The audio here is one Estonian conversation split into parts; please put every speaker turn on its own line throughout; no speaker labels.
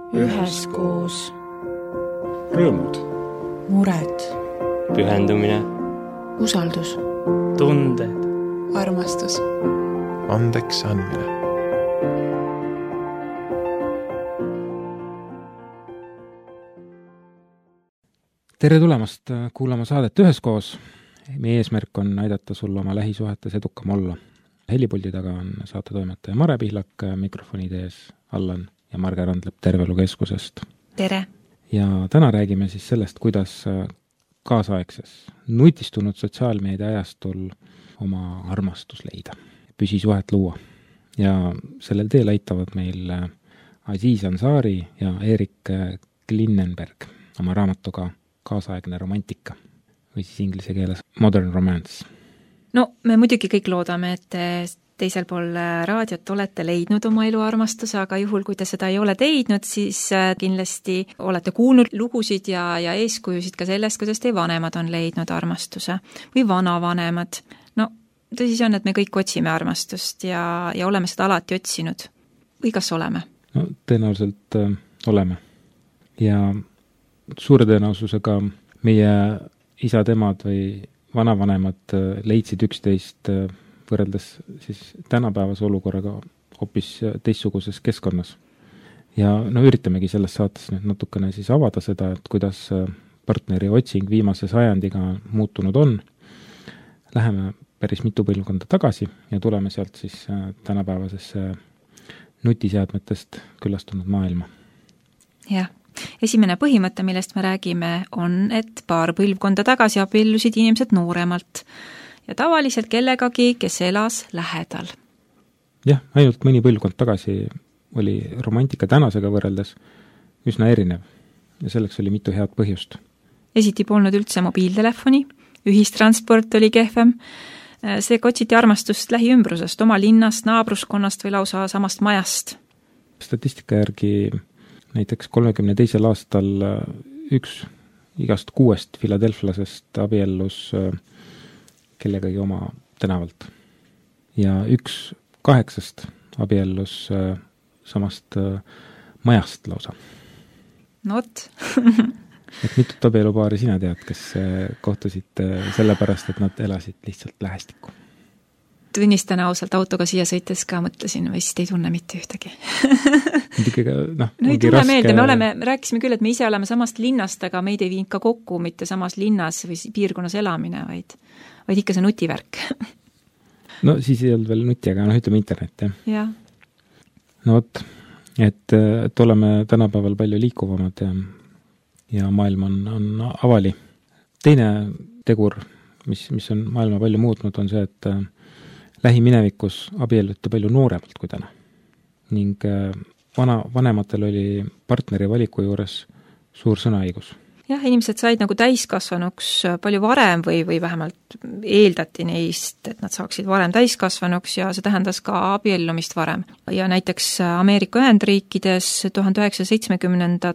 üheskoos.
Rõõmud.
Mured.
Pühendumine.
Usaldus.
Tunded.
Armastus.
Andeks andmine.
Tere tulemast kuulama saadet Üheskoos. Meie eesmärk on aidata sul oma lähisuhetes edukam olla. Helipuldi taga on saatetoimetaja Mare Pihlak, mikrofonide ees Allan ja Marge Randlep Terveelu Keskusest.
Tere!
Ja täna räägime siis sellest, kuidas kaasaegses nutistunud sotsiaalmeedia ajastul oma armastus leida, püsisuhet luua. Ja sellel teel aitavad meil Aziz Ansari ja Erik Klinenberg oma raamatuga Kaasaegne romantika või siis inglise keeles Modern Romance.
No, me muidugi kõik loodame, et teisel pool raadiot olete leidnud oma eluarmastuse, aga juhul, kui te seda ei ole teidnud, siis kindlasti olete kuulnud lugusid ja eeskujusid ka sellest, kuidas teie vanemad on leidnud armastuse või vanavanemad. No, tõsi see on, et me kõik otsime armastust ja oleme seda alati otsinud. Või kas oleme?
No, tõenäoliselt oleme. Ja suure tõenäosusega meie isad, emad või vanavanemad leidsid üksteist võrreldes siis tänapäevase olukorraga hoopis teistsuguses keskkonnas. Ja no üritamegi selles saates nüüd natukene siis avada seda, et kuidas partneri otsing viimase sajandiga muutunud on. Läheme päris mitu põlvkonda tagasi ja tuleme sealt siis tänapäevasesse nutiseadmetest külastunud maailma.
Jah. Esimene põhimõte, millest me räägime, on, et paar põlvkonda tagasi abiellusid inimesed nooremalt ja tavaliselt kellegagi, kes elas lähedal.
Jah, ainult mõni põlvkond tagasi oli romantika tänasega võrreldes üsna erinev ja selleks oli mitu head põhjust.
Esiti polnud üldse mobiiltelefoni, ühistransport oli kehvem, seega otsiti armastust lähiümbrusest, oma linnast, naabruskonnast või lausa samast majast.
Statistika järgi näiteks 32. aastal üks igast 6 filadelflasest abiellus kellegagi oma tänavalt. Ja 1 8 abiellus samast majast lausa.
No vot.
Et mitut abielupaari sina tead, kes kohtusid sellepärast, et nad elasid lihtsalt lähestikku?
Tunnistan ausalt autoga siia sõites ka mõtlesin, vist ei tunne mitte ühtegi.
No
ei tunne meelde, me rääkisime küll, et me ise oleme samast linnast, aga meid ei viinud ka kokku mitte samas linnas või piirkonnas elamine, vaid ikka see nutivärk.
No siis ei olnud veel nuti, aga ütleme internet, jah.
Ja.
No vot, et oleme tänapäeval palju liikuvamad ja maailm on avali. Teine tegur, mis on maailma palju muutnud, on see, et lähiminevikus abielluti palju nooremalt kui täna. Ning vanematel oli partneri valiku juures suur sõnaõigus.
Jah, inimesed said nagu täiskasvanuks palju varem või vähemalt eeldati neist, et nad saaksid varem täiskasvanuks ja see tähendas ka abiellumist varem. Ja näiteks Ameerika Ühendriikides 1970.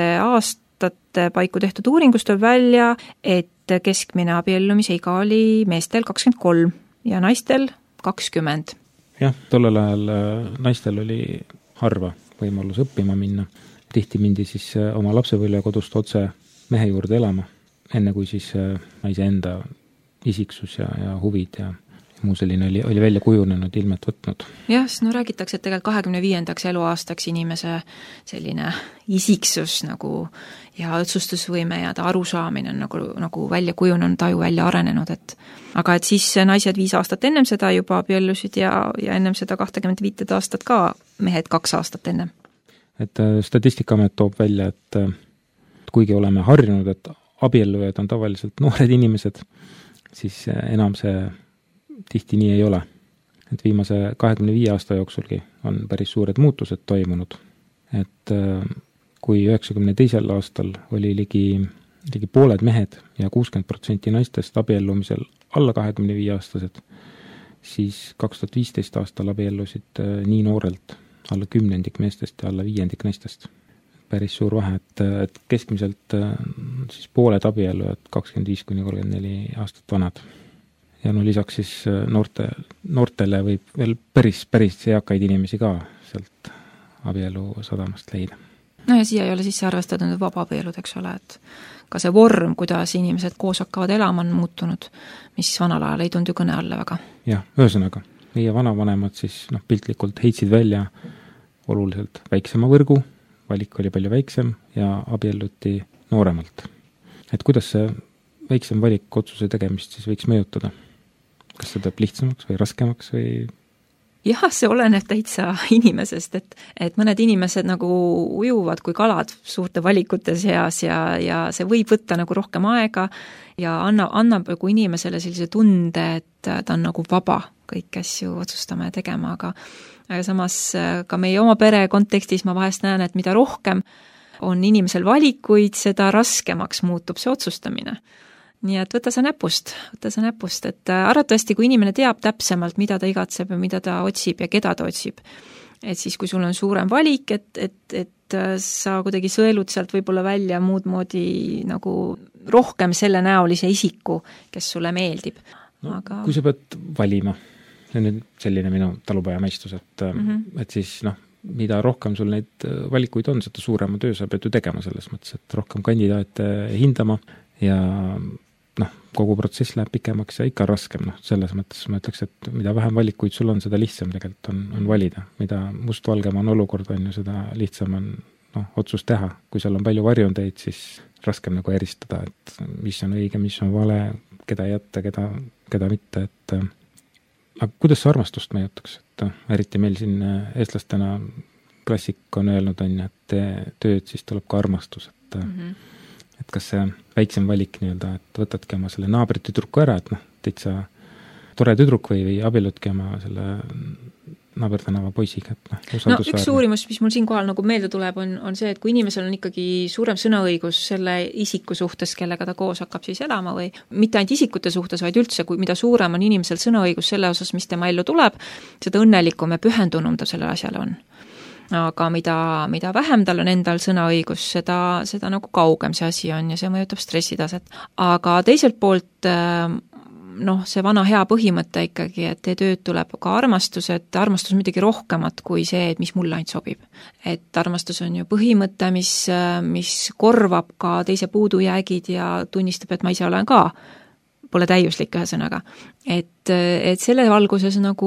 aastate paiku tehtud uuringust tuleb välja, et keskmine abiellumise iga oli meestel 23 ja naistel 20.
Jah, tollel ajal naistel oli harva võimalus õppima minna. Tihti mindi siis oma lapsepõlve kodust otse mehe juurde elama, enne kui siis naise enda isiksus ja huvid ja muu selline oli välja kujunenud, ilmet võtnud.
Jah, no räägitakse, et tegelikult 25. eluaastaks inimese selline isiksus nagu ja otsustusvõime ja ta arusaamine on nagu välja kujunenud, taju välja arenenud, aga et siis naised 5 aastat ennem seda juba abiellusid ja ennem seda 25 aastat ka mehed 2 aastat ennem.
Et Statistikaamet toob välja, et kuigi oleme harjunud, et abiellujad on tavaliselt noored inimesed, siis enam see tihti nii ei ole. Et viimase 25 aasta jooksulgi on päris suured muutused toimunud. Et kui 92. aastal oli ligi pooled mehed ja 60% naistest abiellumisel alla 25 aastased, siis 2015 aastal abiellusid nii noorelt alla 10% meestest ja alla 5% naistest. Päris suur vahe, et keskmiselt siis pooled abiellujad 25–34 aastat vanad. Ja no lisaks siis noortele võib veel päris eakaid inimesi ka sealt abielu sadamast leida.
no ja siia ei ole sisse arvestatud vabaabielud, eks ole, et ka see vorm, kuidas inimesed koos hakkavad elama, on muutunud, mis vanal ajal ei tundu kõne alla väga.
Jah, ühesõnaga, meie vanavanemad siis piltlikult heitsid välja oluliselt väiksema võrgu, valik oli palju väiksem ja abielluti nooremalt. Et kuidas see väiksem valik otsuse tegemist siis võiks mõjutada? Kas see teeb lihtsamaks või raskemaks või?
Jah, see oleneb täitsa inimesest, et mõned inimesed nagu ujuvad kui kalad suurte valikute seas ja see võib võtta nagu rohkem aega ja annab nagu inimesele sellise tunde, et ta on nagu vaba kõiki asju otsustama ja tegema, aga samas ka meie oma pere kontekstis ma vahest näen, et mida rohkem on inimesel valikuid, seda raskemaks muutub see otsustamine. Nii et võta see näpust, et arvatavasti, kui inimene teab täpsemalt, mida ta igatseb ja mida ta otsib ja keda ta otsib, et siis, kui sul on suurem valik, et sa kuidagi sõelud sealt võib-olla välja muud moodi nagu rohkem selle näolise isiku, kes sulle meeldib.
No,
aga...
Kui sa pead valima, see on nüüd selline minu talupojamõistus, et siis mida rohkem sul neid valikuid on, seda suurema töö sa pead ju tegema selles mõttes, et rohkem kandidaate hindama ja kogu protsess läheb pikemaks ja ikka raskem, selles mõttes ma ütleks, et mida vähem valikuid sul on, seda lihtsam tegelikult on valida. Mida mustvalgem on olukord, on ju, seda lihtsam on otsus teha. Kui seal on palju varjundeid, siis raskem nagu eristada, et mis on õige, mis on vale, keda jätta, keda mitte, et aga kuidas see armastust mõjutaks, et eriti meil siin eestlastena klassik on öelnud, et tööd siis tuleb ka armastus, et kas see väiksem valik nii-öelda, et võtadki oma selle naabritüdruku ära, et täitsa tore tüdruk või abielludki oma selle naabertänava poisiga, et usaldusväärne. Üks suurimus, mis mul siinkohal nagu meelde tuleb, on see, et kui inimesel on ikkagi suurem sõnaõigus selle isiku suhtes, kellega ta koos hakkab siis elama või mitte ainult isikute suhtes, vaid üldse, kui mida suurem on inimesel sõnaõigus selle osas, mis tema ellu tuleb, seda õnnelikum ja pühendunum ta selle asjale on. Aga mida vähem tal on endal sõnaõigus, seda nagu kaugem see asi on ja see mõjutab stressitaset. Aga teiselt poolt see vana hea põhimõte ikkagi, et tööd tuleb ka armastus, et armastus on midagi rohkemat kui see, et mis mulle ainult sobib. Et armastus on ju põhimõte, mis korvab ka teise puudujäägid ja tunnistab, et ma ise olen ka, pole täiuslik ühesõnaga. Et selle valguses nagu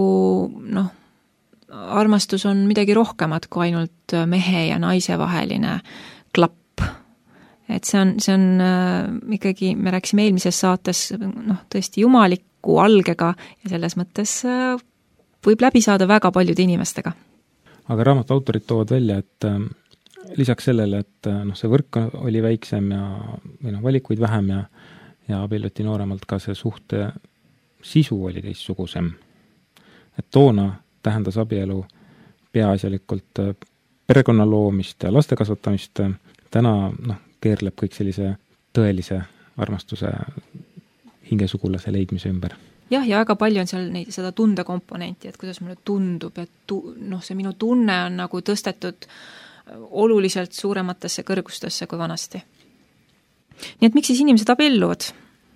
armastus on midagi rohkemat kui ainult mehe ja naise vaheline klapp. Et see on ikkagi, me rääkisime eelmises saates tõesti jumaliku algega ja selles mõttes võib läbi saada väga paljude inimestega. Aga raamatu autorid toovad välja, et lisaks sellele, et see võrk oli väiksem ja valikuid vähem ja abielluti nooremalt, ka see suhte sisu oli teistsugusem. Et toona tähendas abielu peaasjalikult perekonna loomist ja laste kasvatamist. Täna keerleb kõik sellise tõelise armastuse hingesugulase leidmise ümber. Jah, ja väga palju on seal seda tundekomponenti, et kuidas mulle tundub, et see minu tunne on nagu tõstetud oluliselt suurematesse kõrgustesse kui vanasti. Nii et miks siis inimesed abielluvad?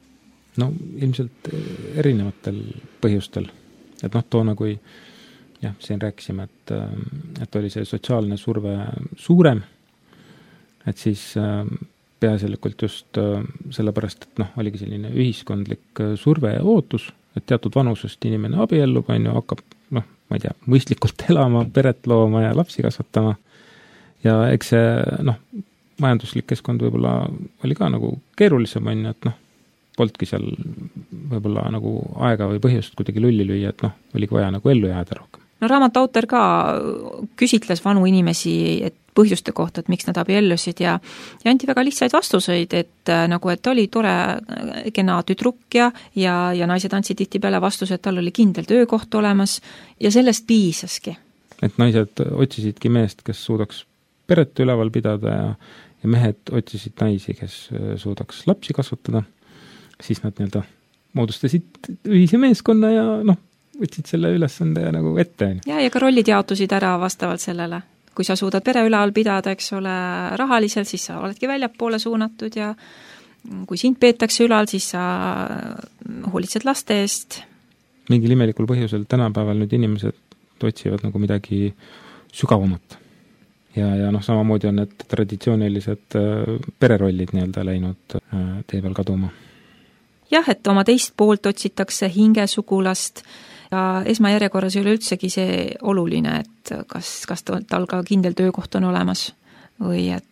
Ilmselt erinevatel põhjustel. Et toona, kui siin rääkisime, et oli see sotsiaalne surve suurem, et siis peaasjalikult just sellepärast, et oligi selline ühiskondlik surve ja ootus, et teatud vanusest inimene abiellub, hakkab, ma ei tea, mõistlikult elama, peret looma ja lapsi kasvatama. Ja eks see, majanduslik keskkond võib-olla oli ka nagu keerulisem, et poltki seal võib-olla nagu aega või põhjust kuidagi lulli lüüa, et oligi vaja nagu ellu jääda rohkem. Raamatu autor ka küsitles vanu inimesi põhjuste kohta, et miks nad abiellusid ja anti väga lihtsaid vastuseid, et oli tore kena tüdruk ja naised andsid tihtipeale vastuse, et tal oli kindel töökoht olemas ja sellest piisaski. Et naised otsisidki meest, kes suudaks peret üleval pidada ja mehed otsisid naisi, kes suudaks lapsi kasvatada, siis nad moodustasid ühise meeskonna ja võtsid selle ülesande nagu ette. Ja ka rollid jaotusid ära vastavalt sellele. Kui sa suudad pere üleval pidada, eks ole, rahaliselt, siis sa oledki väljapoole suunatud ja kui sind peetakse ülal, siis sa hoolitsed laste eest. Mingil imelikul põhjusel tänapäeval nüüd inimesed otsivad nagu midagi sügavamat. ja noh, samamoodi on need traditsioonilised pererollid nii-öelda läinud tee peal kaduma.
Jah, et oma teist poolt otsitakse hingesugulast ja esmajärjekorras ei ole üldsegi see oluline, et kas tal ka kindel töökoht on olemas või et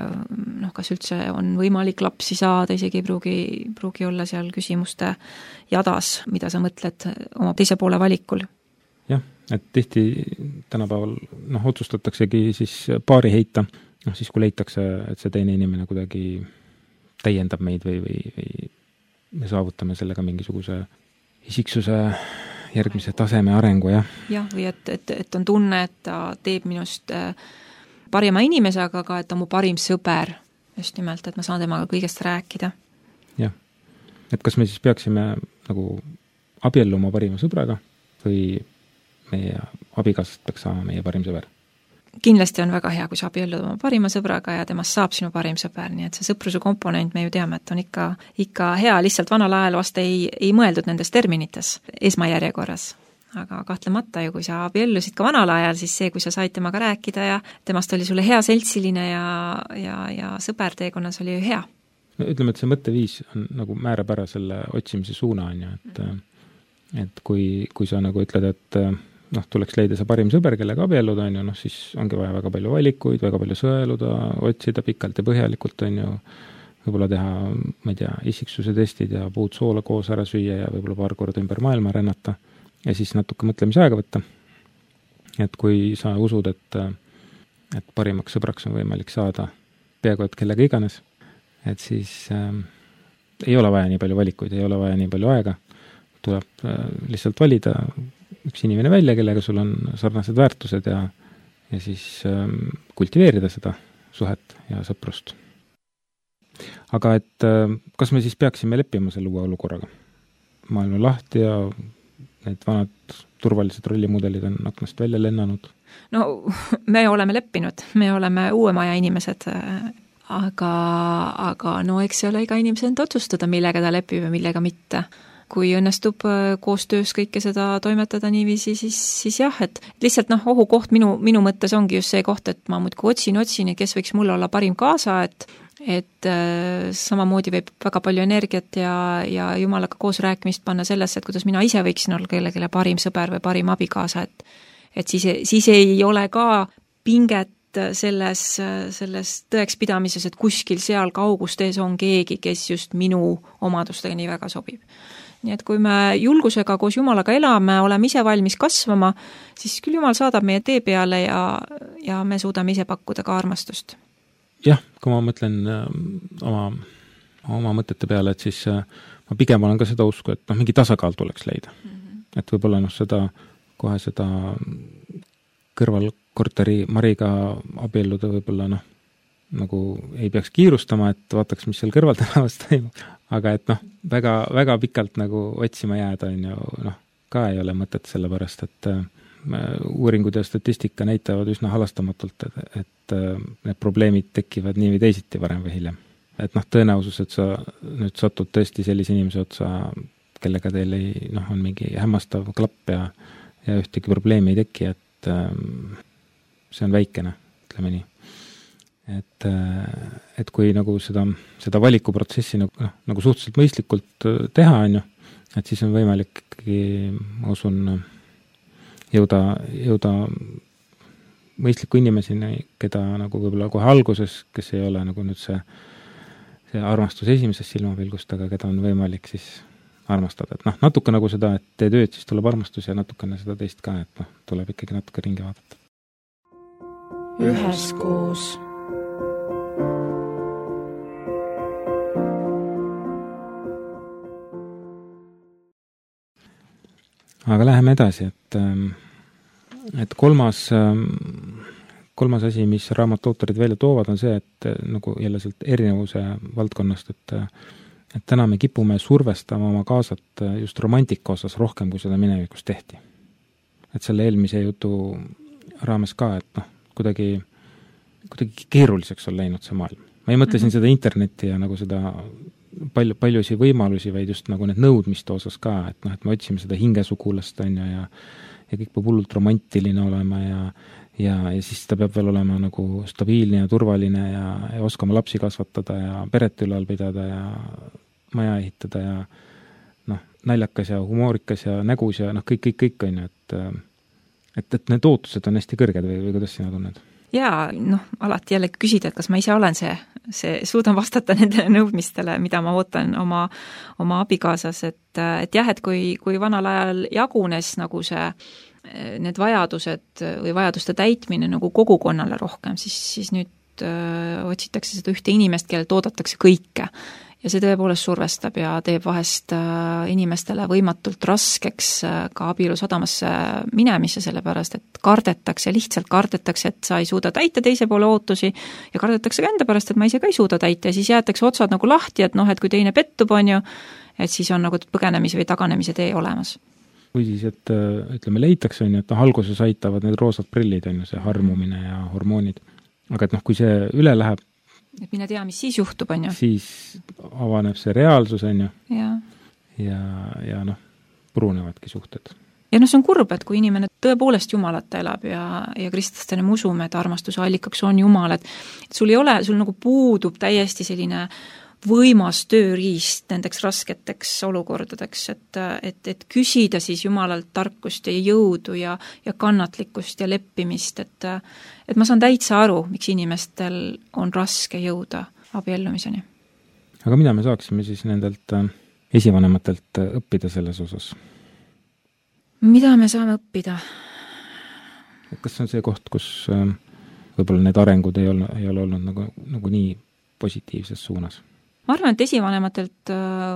kas üldse on võimalik lapsi saada, isegi ei pruugi olla seal küsimuste jadas, mida sa mõtled oma teise poole valikul.
Jah, et tihti tänapäeval otsustataksegi siis paari heita, siis kui leitakse, et see teine inimene kuidagi täiendab meid või me saavutame sellega mingisuguse isiksuse järgmise taseme arengu, jah.
Jah, või et on tunne, et ta teeb minust parima inimese, aga ka, et on mu parim sõber, just nimelt, et ma saan temaga kõigest rääkida.
Jah, et kas me siis peaksime nagu abielluma parima sõbraga või meie abikaasast peaks saama meie parim sõber?
Kindlasti on väga hea, kui sa abiellud oma parima sõbraga ja temast saab sinu parim sõber, nii et see sõpruse komponent me ju teame, et on ikka hea, lihtsalt vanal ajal vast ei mõeldud nendes terminites esmajärjekorras. Aga kahtlemata ju, kui sa abiellusid ka vanal ajal, siis see, kui sa said temaga rääkida ja temast oli sulle hea seltsiline ja sõber teekonnas oli ju hea.
No, ütleme, et see mõtteviis on nagu määrab ära selle otsimise suuna, on ju, et kui sa nagu ütled, et tuleks leida see parim sõber, kellega abielluda, on ju, siis ongi vaja väga palju valikuid, väga palju sõeluda, otsida pikalt ja põhjalikult, on ju, võib-olla teha, ma ei tea, isiksuse testid ja puud soola koos ära süüa ja võib-olla paar korda ümber maailma rännata ja siis natuke mõtlemise aega võtta. Et kui sa usud, et parimaks sõbraks on võimalik saada peaaegu et kellega iganes, et siis ei ole vaja nii palju valikuid, ei ole vaja nii palju aega, tuleb lihtsalt valida üks inimene välja, kellega sul on sarnased väärtused ja siis kultiveerida seda suhet ja sõprust. Aga et kas me siis peaksime leppima selle uue olukorraga? Maailm on lahti ja need vanad turvalised rollimudelid on aknast välja lennanud.
No me oleme leppinud, me oleme uue maja inimesed, aga no eks see ole iga inimese enda otsustada, millega ta lepib ja millega mitte. Kui õnnestub koostöös kõike seda toimetada niiviisi, siis jah, et lihtsalt ohukoht minu mõttes ongi just see koht, et ma muudkui otsin, kes võiks mulle olla parim kaasa, et samamoodi võib väga palju energiat ja jumalaga koos rääkimist panna sellesse, et kuidas mina ise võiksin olla kellelegi parim sõber või parim abikaasa, et siis ei ole ka pinget selles tõeks pidamises, et kuskil seal kaugustes on keegi, kes just minu omadustega nii väga sobib. Nii et kui me julgusega koos Jumalaga elame, oleme ise valmis kasvama, siis küll Jumal saadab meie tee peale ja me suudame ise pakkuda ka armastust.
Jah, kui ma mõtlen oma mõtete peale, et siis ma pigem olen ka seda usku, et mingi tasakaal tuleks leida. Et võib-olla seda kõrvalkorteri Mariga abielluda võib-olla nagu ei peaks kiirustama, et vaataks, mis seal kõrval tänavast toimub. Aga et väga, väga pikalt nagu otsima jääda on ju, ka ei ole mõtet sellepärast, et uuringud ja statistika näitavad üsna halastamatult, et need probleemid tekivad nii või teisiti varem või hiljem. Et tõenäosus, et sa nüüd satud tõesti sellise inimese otsa, kellega teil on mingi hämmastav klapp ja ühtegi probleemi ei teki, et see on väikene, ütleme nii. Et kui nagu seda valikuprotsessi nagu suhteliselt mõistlikult teha, on ju, et siis on võimalik ikkagi, ma usun, jõuda mõistliku inimeseni, keda nagu võib-olla kohe alguses, kes ei ole nagu nüüd see armastus esimesest silmapilgust, aga keda on võimalik siis armastada. Et natuke nagu seda, et tee tööd, siis tuleb armastus ja natukene seda teist ka, et tuleb ikkagi natuke ringi vaadata.
Üheskoos.
Aga läheme edasi, et kolmas asi, mis raamatu autorid välja toovad, on see, et nagu jälle sealt erinevuse valdkonnast, et täna me kipume survestama oma kaasat just romantika osas rohkem, kui seda minevikus tehti. Et selle eelmise jutu raames ka, et kuidagi keeruliseks on läinud see maailm. Ma ei mõtlesin seda internetti ja nagu seda paljusi võimalusi, vaid just nagu need nõudmiste osas ka, et me otsime seda hingesugulast, on ju, ja kõik peab hullult romantiline olema ja ja siis ta peab veel olema nagu stabiilne ja turvaline ja oskama lapsi kasvatada ja peret ülal pidada ja maja ehitada ja naljakas ja humoorikas ja nägus ja kõik on ju, et need ootused on hästi kõrged või kuidas sina tunned?
Jaa, alati jälle küsida, et kas ma ise olen see suudan vastata nendele nõudmistele, mida ma ootan oma abikaasas, et jah, et kui vanal ajal jagunes nagu need vajadused või vajaduste täitmine nagu kogukonnale rohkem, siis nüüd otsitakse seda ühte inimest, kellelt oodatakse kõike. Ja see tõepoolest survestab ja teeb vahest inimestele võimatult raskeks ka abielu sadamasse minemisse, sellepärast et lihtsalt kardetakse, et sa ei suuda täita teise poole ootusi ja kardetakse ka enda pärast, et ma ise ka ei suuda täita ja siis jäetakse otsad nagu lahti, et et kui teine pettub, on ju, et siis on nagu põgenemise või taganemise tee olemas.
Või siis, et ütleme, leitakse, on ju, et alguses aitavad need roosad prillid, on ju, see harmumine ja hormoonid. Aga et kui see üle läheb,
et mine tea, mis siis juhtub, on ju.
Siis avaneb see reaalsus, on ju. Ja purunevadki suhted.
Ja see on kurb, et kui inimene tõepoolest Jumalat elab ja kristlastena me usume, et armastuse allikaks on Jumal, et sul nagu puudub täiesti selline võimas tööriist nendeks rasketeks olukordadeks, et küsida siis Jumalalt tarkust ja jõudu ja kannatlikkust ja leppimist, et ma saan täitsa aru, miks inimestel on raske jõuda abiellumiseni.
Aga mida me saaksime siis nendelt esivanematelt õppida selles osas?
Mida me saame õppida?
Kas on see koht, kus võib-olla need arengud ei ole olnud nagu nii positiivses suunas?
Ma arvan, et esivanematelt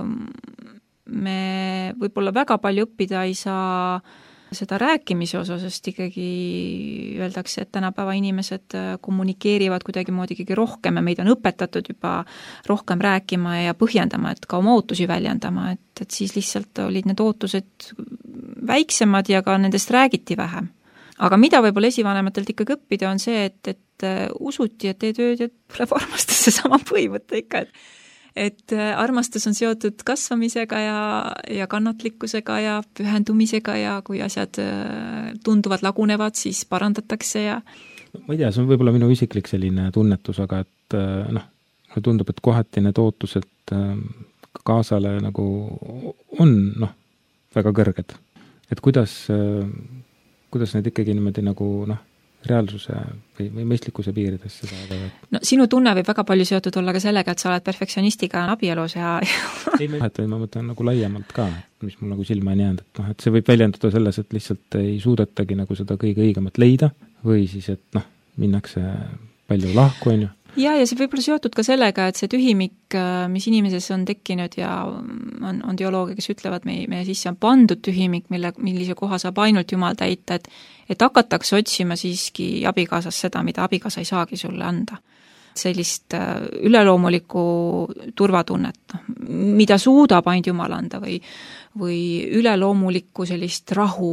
me võib-olla väga palju õppida ei saa seda rääkimise osa, sest ikkagi öeldakse, et tänapäeva inimesed kommunikeerivad kuidagimoodi ikkagi rohkem ja meid on õpetatud juba rohkem rääkima ja põhjendama, et ka oma ootusi väljendama, et siis lihtsalt olid need ootused väiksemad ja ka nendest räägiti vähem. Aga mida võib-olla esivanematelt ikkagi õppida on see, et usuti, et tee tööd ja tuleb armastusse sama põhimõte ikka, et armastus on seotud kasvamisega ja kannatlikkusega ja pühendumisega ja kui asjad tunduvad lagunevad, siis parandatakse ja
ma ei tea, see on võib-olla minu isiklik selline tunnetus, aga et mulle tundub, et kohati need ootused kaasale nagu on väga kõrged. Et kuidas need ikkagi niimoodi nagu reaalsuse või mõistlikkuse piiridesse saada?
No sinu tunne võib väga palju seotud olla ka sellega, et sa oled perfektsionistiga abielus ja
ei, ma mõtlen nagu laiemalt ka, mis mul nagu silma ei jäänud, et see võib väljenduda selles, et lihtsalt ei suudetagi nagu seda kõige õigemat leida või siis, et minnakse palju lahku, on ju.
Ja see võib olla seotud ka sellega, et see tühimik, mis inimeses on tekkinud ja on teoloogia, kes ütlevad, meie sisse on pandud tühimik, millise koha saab ainult Jumal täita, et hakatakse otsima siiski abikaasas seda, mida abikaasa ei saagi sulle anda. Sellist üleloomulikku turvatunnet, mida suudab ainult Jumal anda või üleloomulikku sellist rahu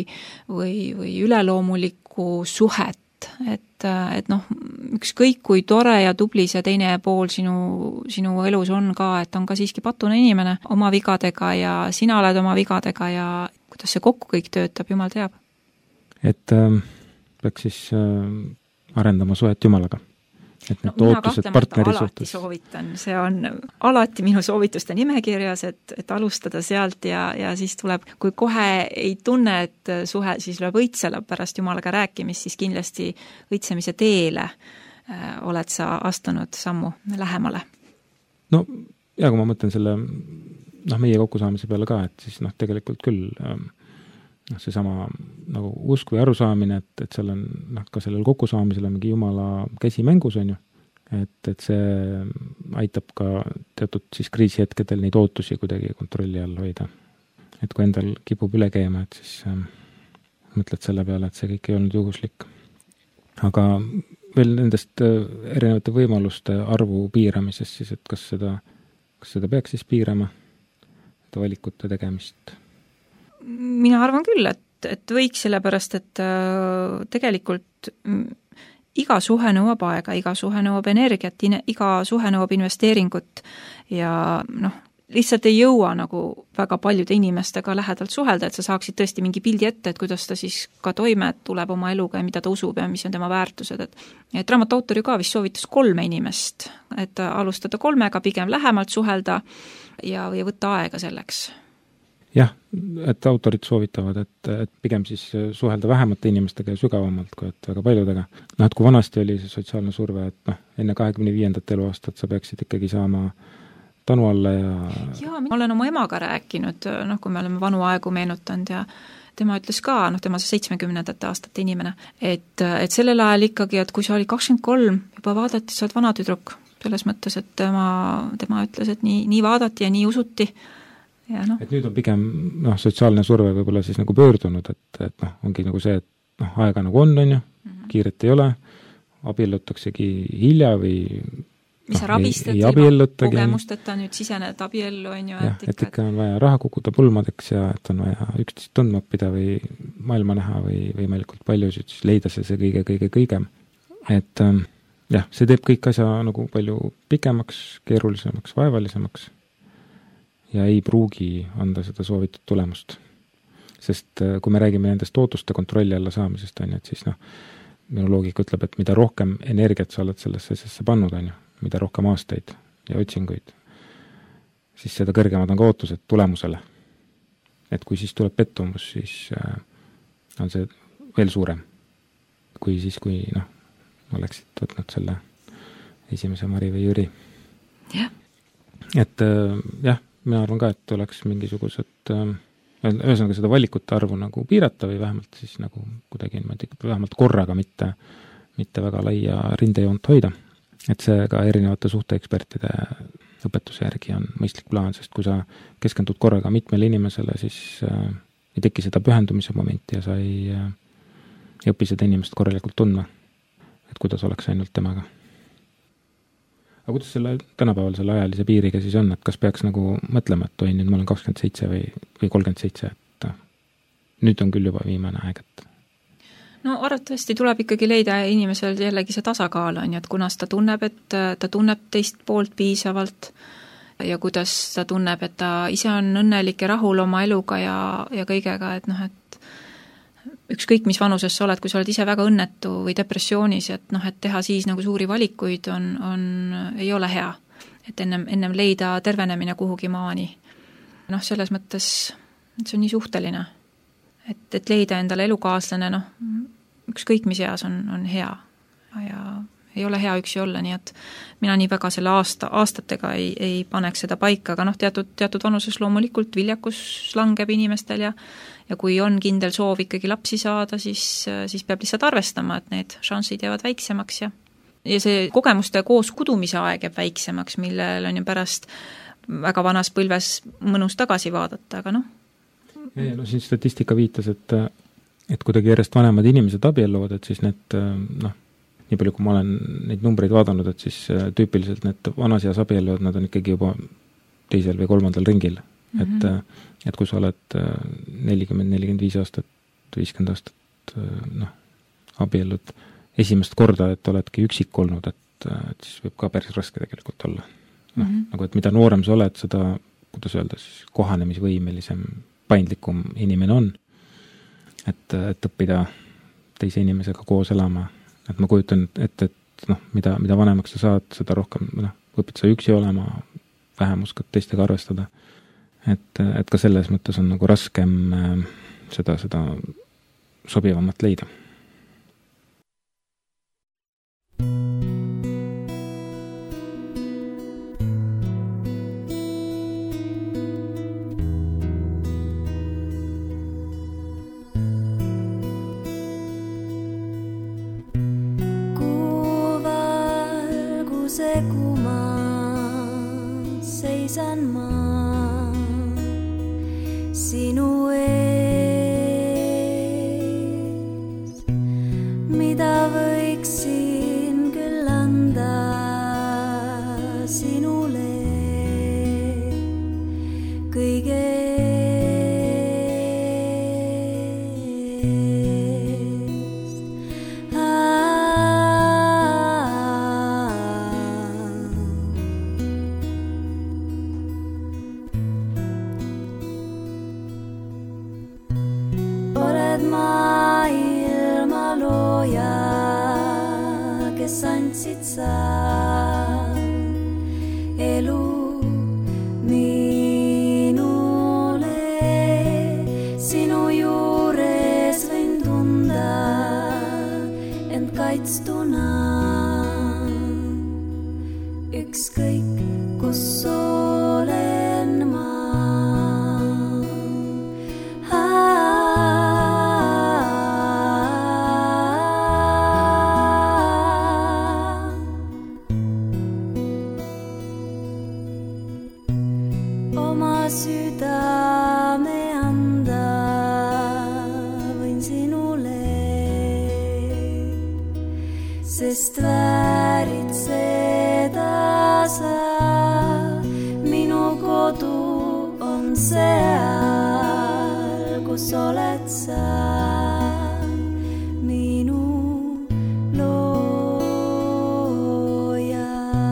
või üleloomulikku suhet, et ükskõik kui tore ja tubli see teine pool sinu elus on ka, et on ka siiski patune inimene oma vigadega ja sina oled oma vigadega ja kuidas see kokku kõik töötab, Jumal teab. Et
peaks siis arendama suhet Jumalaga. Et need ootused partneri suhtes.
Soovitan, see on alati minu soovituste nimekirjas, et alustada sealt ja siis tuleb, kui kohe ei tunne, et suhe siis lööb õitsele pärast Jumalaga rääkimist, siis kindlasti õitsemise teele oled sa astunud sammu lähemale. No
ja kui ma mõtlen selle meie kokkusaamise peale ka, et siis tegelikult küll seesama nagu usk või arusaamine, et seal on ka sellel kokkusaamisel on mingi Jumala käsi mängus, on ju, et see aitab ka teatud siis kriisihetkedel neid ootusi kuidagi kontrolli all hoida. Et kui endal kipub üle käima, et siis mõtled selle peale, et see kõik ei olnud juhuslik. Aga veel nendest erinevate võimaluste arvu piiramisest siis, et kas seda peaks siis piirama, valikute tegemist?
Mina arvan küll, et võiks, sellepärast, et tegelikult iga suhe nõuab aega, iga suhe nõuab energiat, iga suhe nõuab investeeringut ja lihtsalt ei jõua nagu väga paljude inimestega lähedalt suhelda, et sa saaksid tõesti mingi pildi ette, et kuidas ta siis ka toime tuleb oma eluga ja mida ta usub ja mis on tema väärtused, et raamatu autor ju ka vist soovitas 3 inimest, et alustada 3, pigem lähemalt suhelda ja võtta aega selleks.
Jah, et autorid soovitavad, et pigem siis suhelda vähemate inimestega ja sügavamalt kui et väga paljudega. Et kui vanasti oli see sotsiaalne surve, et enne 25. eluaastat sa peaksid ikkagi saama tanu alla ja...
Jaa, ma olen oma emaga rääkinud, kui me oleme vanu aegu meenutanud ja tema ütles ka, tema see 70. aastate inimene, et sellel ajal ikkagi, et kui sa oli 23, juba vaadati, sa oled vana tüdruk, selles mõttes, et tema ütles, et nii vaadati ja nii usuti. Ja
et nüüd on pigem sotsiaalne surve võib-olla siis nagu pöördunud, et ongi nagu see, et aega nagu on ju, kiiret ei ole, abiellutaksegi hilja või
mis sa rabistad
ilma
kogemust, et ta nüüd sisened abiellu, on ju.
Et ikka on vaja raha kukuda pulmadeks ja et on vaja üksteist tundma õppida või maailma näha või võimalikult paljusid, siis leida see kõige. Et jah, see teeb kõik asja nagu palju pikemaks, keerulisemaks, vaevalisemaks ja ei pruugi anda seda soovitud tulemust. Sest kui me räägime nendest ootuste kontrolli alla saamisest, on ju, et siis minu loogika ütleb, et mida rohkem energiat sa oled sellesse pannud, on ju, mida rohkem aastaid ja otsinguid, siis seda kõrgemad on ka ootused tulemusele. Et kui siis tuleb pettumus, siis on see veel suurem. Kui oleksid võtnud selle esimese Mari või Jüri.
Jah.
Et jah, mina arvan ka, et oleks mingisugused, ühesõnaga seda valikute arvu nagu piirata või vähemalt siis nagu kuidagi vähemalt korraga mitte väga laia rindejoont hoida. Et see ka erinevate suhteekspertide õpetuse järgi on mõistlik plaan, sest kui sa keskendud korraga mitmele inimesele, siis ei teki seda pühendumise momenti ja sa ei õpi seda inimest korralikult tundma, et kuidas oleks ainult temaga. Aga kuidas tänapäeval selle ajalise piiriga siis on, et kas peaks nagu mõtlema, et nüüd ma olen 27 või 37, et nüüd on küll juba viimane aeg, et
no arvatavasti tuleb ikkagi leida inimesel jällegi see tasakaal, on ju, et kunas ta tunneb, et ta tunneb teist poolt piisavalt ja kuidas ta tunneb, et ta ise on õnnelik ja rahul oma eluga ja kõigega, et et ükskõik mis vanuses sa oled, kui sa oled ise väga õnnetu või depressioonis, et et teha siis nagu suuri valikuid ei ole hea. Et ennem leida tervenemine kuhugi maani. Selles mõttes see on nii suhteline. Et leida endale elukaaslane, ükskõik mis eas on hea ja ei ole hea üksi olla, nii et mina nii väga selle aastatega ei paneks seda paika, aga teatud vanuses loomulikult viljakus langeb inimestel ja kui on kindel soov ikkagi lapsi saada, siis peab lihtsalt arvestama, et need šansid jäävad väiksemaks ja see kogemuste koos kudumise aeg jääb väiksemaks, millel on ju pärast väga vanas põlves mõnus tagasi vaadata, aga
siin statistika viitas, et kuidagi järjest vanemad inimesed abielluvad, et siis need nii palju, kui ma olen neid numbreid vaadanud, et siis tüüpiliselt need vanas eas abielluvad, nad on ikkagi juba 2. või 3. ringil. Et kui sa oled 40-45 aastat, 50 aastat abiellud esimest korda, et oledki üksik olnud, et siis võib ka päris raske tegelikult olla. Nagu et mida noorem sa oled, seda, kuidas öelda, siis kohanemisvõimelisem, paindlikum inimene on. Et õppida teise inimesega koos elama. Et ma kujutan, et mida vanemaks sa saad, seda rohkem õpid sa üksi olema, vähem oskad teistega arvestada. Et ka selles mõttes on nagu raskem seda sobivamat leida.
Seisan ma sinu ees, mida võiksin küll anda sinule kõige elu minule. Sinu juures võin tunda end kaitstuna. Ükskõik, kus olen ma. Oma südame anda võin sinule, sest väärid seda sa. Minu kodu on seal, kus oled sa. Minu looja.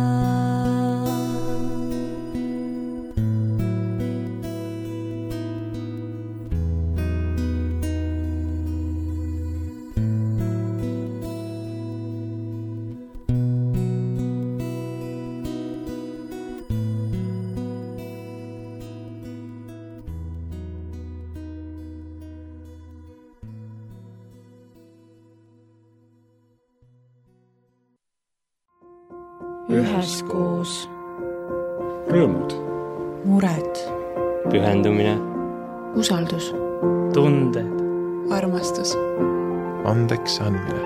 Üheskoos.
Rõõmud.
Mured.
Pühendumine.
Usaldus.
Tunded.
Armastus.
Andeks andmine.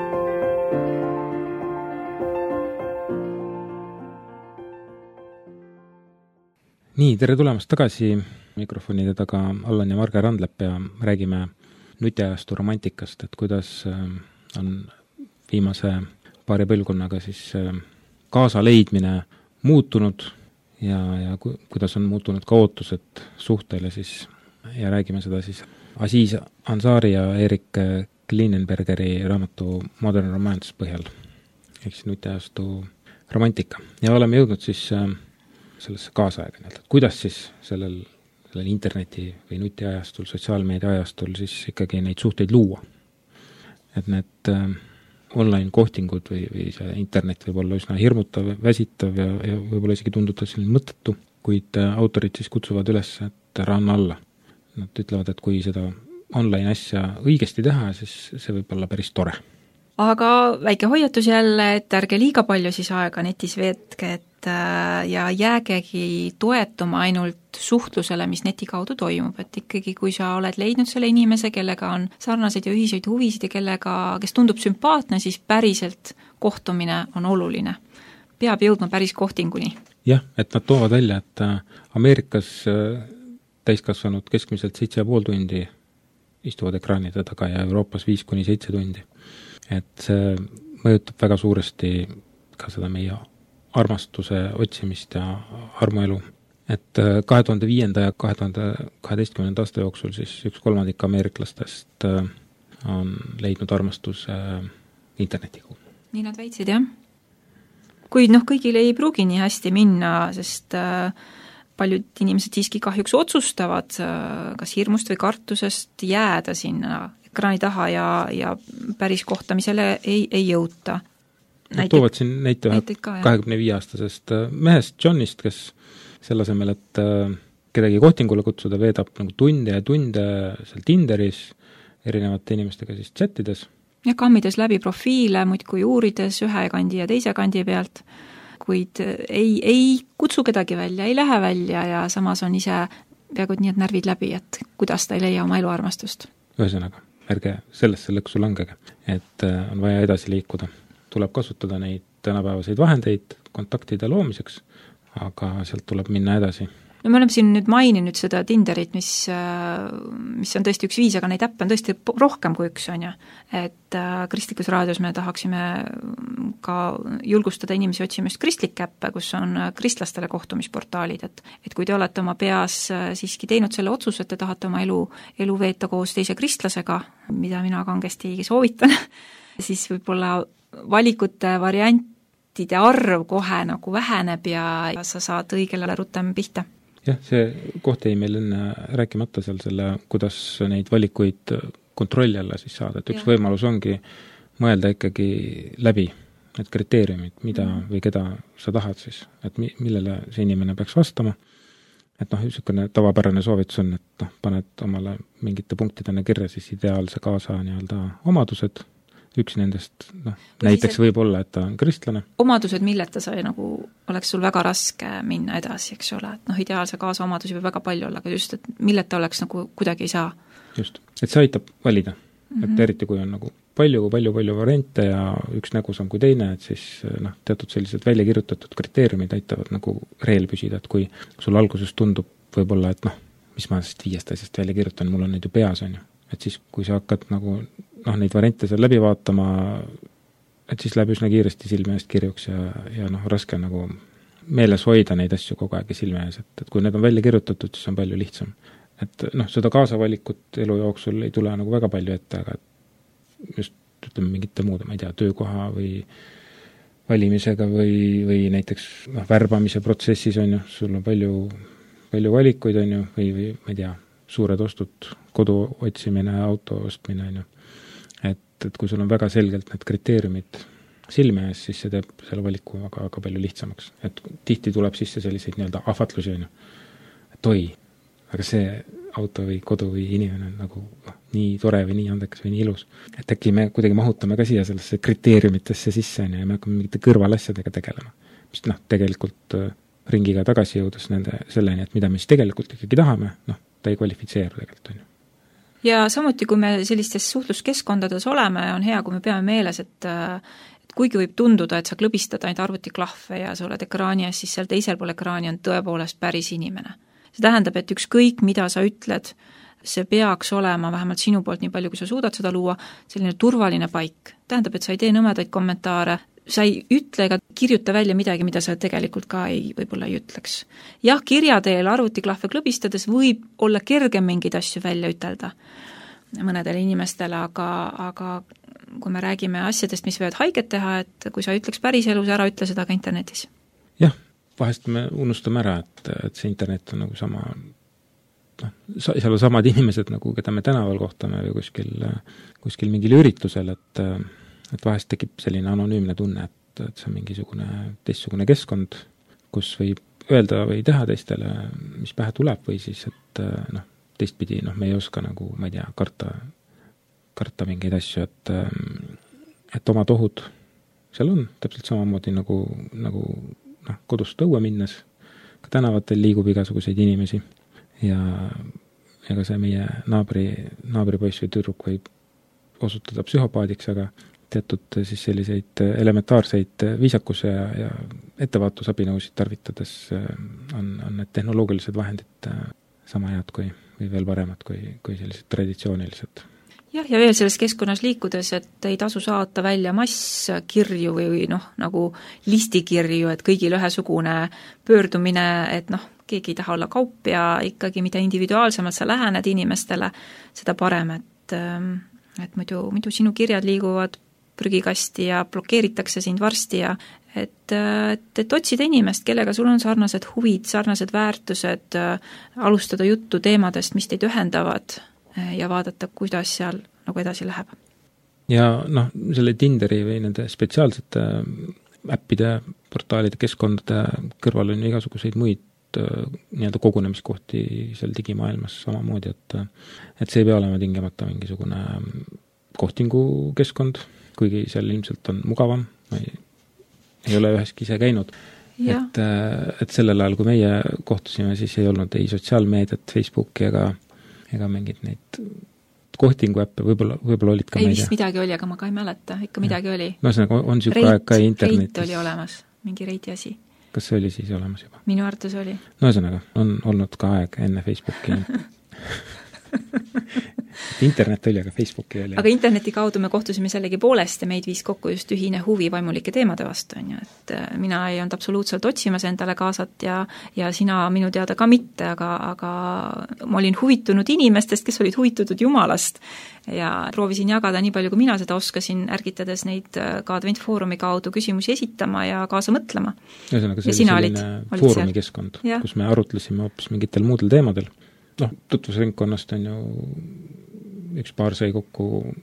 Nii, tere tulemast tagasi mikrofonide taga Allan ja Marge Randlep ja räägime nutiajastu romantikast, et kuidas on viimase paari põlvkonnaga siis kaasa leidmine muutunud ja kuidas on muutunud ka ootused suhtele siis ja räägime seda siis Aziz Ansari ja Erik Klinenbergeri raamatu Modern Romance põhjal, ehk siis nutiajastu romantika. Ja oleme jõudnud siis sellesse kaasaega, et kuidas siis sellel interneti või nutiajastul, sotsiaalmeedia ajastul siis ikkagi neid suhteid luua. Et need online kohtingud või see internet võib olla üsna hirmutav, väsitav ja võib-olla isegi tunduda selline mõttetu, kuid autorid siis kutsuvad üles, et ära anna alla. Nad ütlevad, et kui seda online asja õigesti teha, siis see võib olla päris tore.
Aga väike hoiatus jälle, et ärge liiga palju siis aega netis veetke, ja jäägegi toetuma ainult suhtlusele, mis neti kaudu toimub, et ikkagi kui sa oled leidnud selle inimese, kellega on sarnaseid ja ühiseid huvisid ja kes tundub sümpaatne, siis päriselt kohtumine on oluline. Peab jõudma päris kohtinguni.
Jah, et nad toovad välja, et Ameerikas täiskasvanud keskmiselt 7,5 tundi istuvad ekraanide taga ja Euroopas 5-7 tundi. Et see mõjutab väga suuresti ka seda meie armastuse otsimist ja armuelu. Et 2005. ja 2012. aasta jooksul siis 1/3 ameeriklastest on leidnud armastuse internetiga.
Nii nad väitsid, jah. Kuid kõigil ei pruugi nii hästi minna, sest paljud inimesed siiski kahjuks otsustavad kas hirmust või kartusest jääda sinna ekraani taha ja päris kohtamisele ei jõuta.
Nad toovad siin näite 25-aastasest mehest Johnist, kes selle asemel, et kedagi kohtingule kutsuda, veedab tunde ja tunde seal Tinderis erinevate inimestega siis chatides.
Ja kammides läbi profiile, muidkui uurides ühe kandi ja teise kandi pealt, kuid ei kutsu kedagi välja, ei lähe välja ja samas on ise peaaegu nii, et närvid läbi, et kuidas ta ei leia oma eluarmastust.
Ühesõnaga, ärge sellesse lõksu langege, et on vaja edasi liikuda. Tuleb kasutada neid tänapäevaseid vahendeid kontaktide loomiseks, aga sealt tuleb minna edasi.
No me oleme siin nüüd maininud seda Tinderit, mis on tõesti üks viis, aga neid äppe on tõesti rohkem kui üks, on ju. Et kristlikus raadios me tahaksime ka julgustada inimesi otsimast kristlikke äppe, kus on kristlastele kohtumisportaalid, et kui te olete oma peas siiski teinud selle otsuse, et te tahate oma elu veeta koos teise kristlasega, mida mina kangesti soovitan, siis võib-olla valikute variantide arv kohe väheneb ja sa saad õigele rutem pihta.
Jah, see koht jäi meil enne rääkimata seal kuidas neid valikuid kontrolli alla siis saada, et üks võimalus ongi mõelda ikkagi läbi, need kriteeriumid, mida või keda sa tahad siis, et millele see inimene peaks vastama. Et niisugune tavapärane soovitus on, et paned omale mingite punktidena kirja siis ideaalse kaasa nii-öelda omadused, üks nendest, näiteks võib olla, et ta on kristlane.
Omadused, milleta sa nagu oleks sul väga raske minna edasi, eks ole, et ideaalse kaasa omadusi võib väga palju olla, aga just, et milleta oleks nagu kuidagi ei saa.
Just, et see aitab valida, et eriti kui on nagu palju variante ja üks nägusam kui teine, et siis teatud sellised välja kirjutatud kriteeriumid aitavad nagu reel püsida, et kui sul alguses tundub võib-olla, et mis ma 5 asjast välja kirjutan, mul on neid ju peas, on ju. Et siis, kui sa hakkad nagu neid variante seal läbi vaatama, et siis läheb üsna kiiresti silme eest kirjuks ja raske nagu meeles hoida neid asju kogu aeg silme ees, et kui need on välja kirjutatud, siis on palju lihtsam. Et seda kaasavalikut elu jooksul ei tule nagu väga palju ette, aga just ütleme mingite muude, ma ei tea, töökoha või valimisega või näiteks värbamise protsessis on ju, sul on palju valikuid on ju, või ma ei tea, suured ostud, kodu otsimine, auto ostmine on ju. Et kui sul on väga selgelt need kriteeriumid silme ees, siis see teeb selle valiku väga palju lihtsamaks. Et tihti tuleb sisse selliseid nii-öelda ahvatlusi on ju, et oi, aga see auto või kodu või inimene on nagu nii tore või nii andekas või nii ilus. Et äkki me kuidagi mahutame ka siia sellesse kriteeriumitesse sisse ja me hakkame mingite kõrvalasjadega tegelema. Mis tegelikult ringiga tagasi jõudes selleni, et mida me siis tegelikult ikkagi tahame, ta ei kvalifitseeru tegelikult on ju.
Ja samuti, kui me sellistes suhtluskeskkondades oleme, on hea, kui me peame meeles, et kuigi võib tunduda, et sa klõbistad ainult arvutiklahve ja sa oled ekraani ees, siis seal teisel pool ekraani on tõepoolest päris inimene. See tähendab, et ükskõik, mida sa ütled, see peaks olema vähemalt sinu poolt nii palju, kui sa suudad seda luua, selline turvaline paik. Tähendab, et sa ei tee nõmedaid kommentaare, sa ei ütle ega kirjuta välja midagi, mida sa tegelikult ka võib-olla ei ütleks. Jah, kirja teel arvutiklahve klõbistades võib olla kergem mingeid asju välja ütelda mõnedele inimestele, aga kui me räägime asjadest, mis võivad haiget teha, et kui sa ütleks päris elus, ära ütle seda ka internetis.
Jah, vahest me unustame ära, et see internet on nagu sama, seal on samad inimesed, nagu keda me tänaval kohtame või kuskil mingil üritusel, et vahest tekib selline anonüümne tunne, et see on mingisugune teistsugune keskkond, kus võib öelda või teha teistele, mis pähe tuleb, või siis, et teistpidi, me ei oska nagu, ma ei tea, karta mingeid asju, et omad ohud seal on, täpselt samamoodi nagu kodust õue minnes, ka tänavatel liigub igasuguseid inimesi ja ega see meie naabripoiss või tüdruk võib osutuda psühhopaadiks, aga teatud siis selliseid elementaarseid viisakuse ja ettevaatusabinõusid tarvitades on need tehnoloogilised vahendid sama head või veel paremad kui sellised traditsioonilised.
Jah, ja veel selles keskkonnas liikudes, et ei tasu saata välja masskirju või nagu listikirju, et kõigil ühesugune pöördumine, et keegi ei taha olla kaup ja ikkagi mida individuaalsemalt sa lähened inimestele, seda parem, et muidu sinu kirjad liiguvad prügikasti ja blokeeritakse sind varsti ja et otsida inimest, kellega sul on sarnased huvid, sarnased väärtused, alustada juttu teemadest, mis teid ühendavad ja vaadata, kuidas seal nagu edasi läheb.
Ja selle Tinderi või nende spetsiaalsete äppide, portaalide, keskkondade kõrval on igasuguseid muid nii-öelda kogunemiskohti seal digimaailmas samamoodi, et see ei pea olema tingimata mingisugune kohtingukeskkond, kuigi seal ilmselt on mugavam, ei ole üheski ise käinud. Et sellel ajal, kui meie kohtusime, siis ei olnud ei sotsiaalmeediat, Facebooki ega mingid neid kohtinguäppe, võib-olla olid ka
ei vist midagi oli, aga ma ka ei mäleta, ikka midagi oli.
On siuke aeg ka internetis.
Reit oli olemas, mingi Reiti asi.
Kas see oli siis olemas juba?
Minu arvates oli.
Ühesõnaga, on olnud ka aeg enne Facebooki. Internet oli, aga Facebooki oli.
Aga interneti kaudu me kohtusime sellegi poolest ja meid viis kokku just ühine huvi vaimulike teemade vastu, on ju, et mina ei olnud absoluutselt otsimas endale kaasat ja sina minu teada ka mitte, aga ma olin huvitunud inimestest, kes olid huvitutud Jumalast ja proovisin jagada nii palju, kui mina seda oskasin, ärgitades neid ka Adventfoorumi kaudu küsimusi esitama ja kaasa mõtlema.
Ühesõnaga, see oli selline foorumikeskkond, kus me arutlesime hoopis mingitel muudel teemadel. Tutvusringkonnast on ju üks paar sai kokku